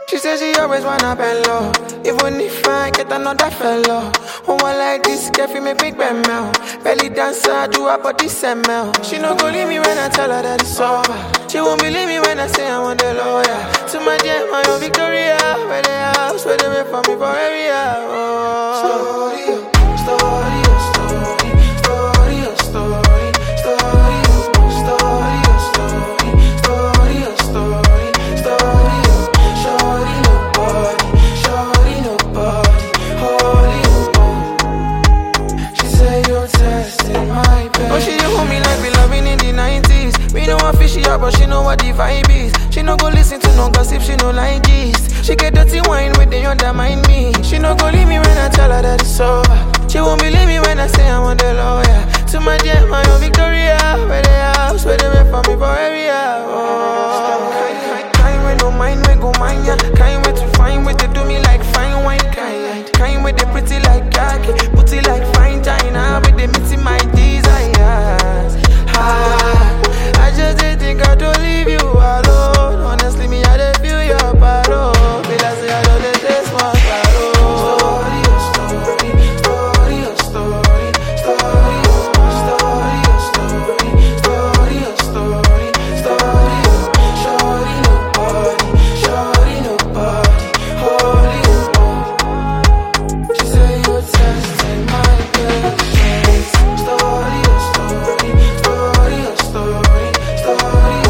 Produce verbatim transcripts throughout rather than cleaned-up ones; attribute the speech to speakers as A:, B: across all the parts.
A: She says she always wanna bend low. Even if I get another fellow. One like this, girl, fi make me bend mel. Belly dancer, do her body smell. She no go leave me when I tell her that it's over. She won't believe me when I say I want the lawyer. To my dear, my own Victoria. Where they house, where they wait for me for every hour. Story, story, story, story, story, story, story, story, story, story, story, story. Shorty nobody, shorty nobody, holy nobody. She say you're testing my pain. Oh, she you hold me like we loving in the nineties. We know how fishy up, but she know what the vibe is. She no go listen to no gossip, she no like gist. She get dirty wine when they undermine me. She no go leave me when I tell her that it's over. She won't believe me when I say I want the lawyer. To my dear, my own Victoria. Where they house, where they wait for me for every hour. Kind with no mind, we go mind ya. Kind with to fine, with they do me like fine wine. Kind, kind with they pretty like khaki, booty like fine china. With they meeting my desires. Ah, I just didn't think I don't leave you alone. Honestly, me I dey feel your parole. Feel like say I don't let this one parole. Story, story, story, story, story, story, story, story, story. Shorty nobody, shorty nobody, holy nobody. She say you're testing my patience. Story, story, story, story, story, story,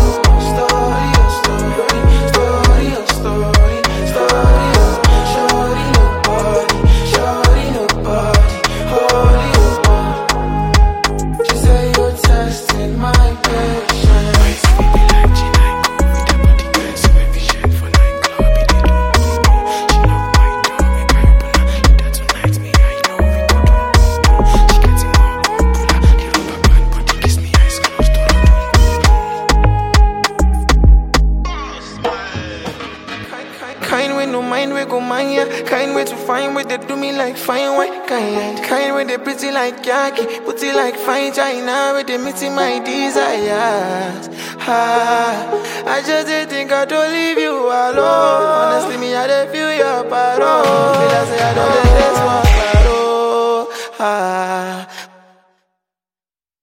A: story, story, story, story. Shorty nobody, shorty nobody, holy nobody. She say you're testing my patience. Kind with no mind, we go mind ya. Kind way to find way they do me like fine wine. Kind, kind way they pretty like khaki, booty like fine china. Where they meeting my desires. Ah, I just didn't think I don't leave you alone. Honestly, me I dey feel your parole. Feel like say I don't let this one parole. Ah.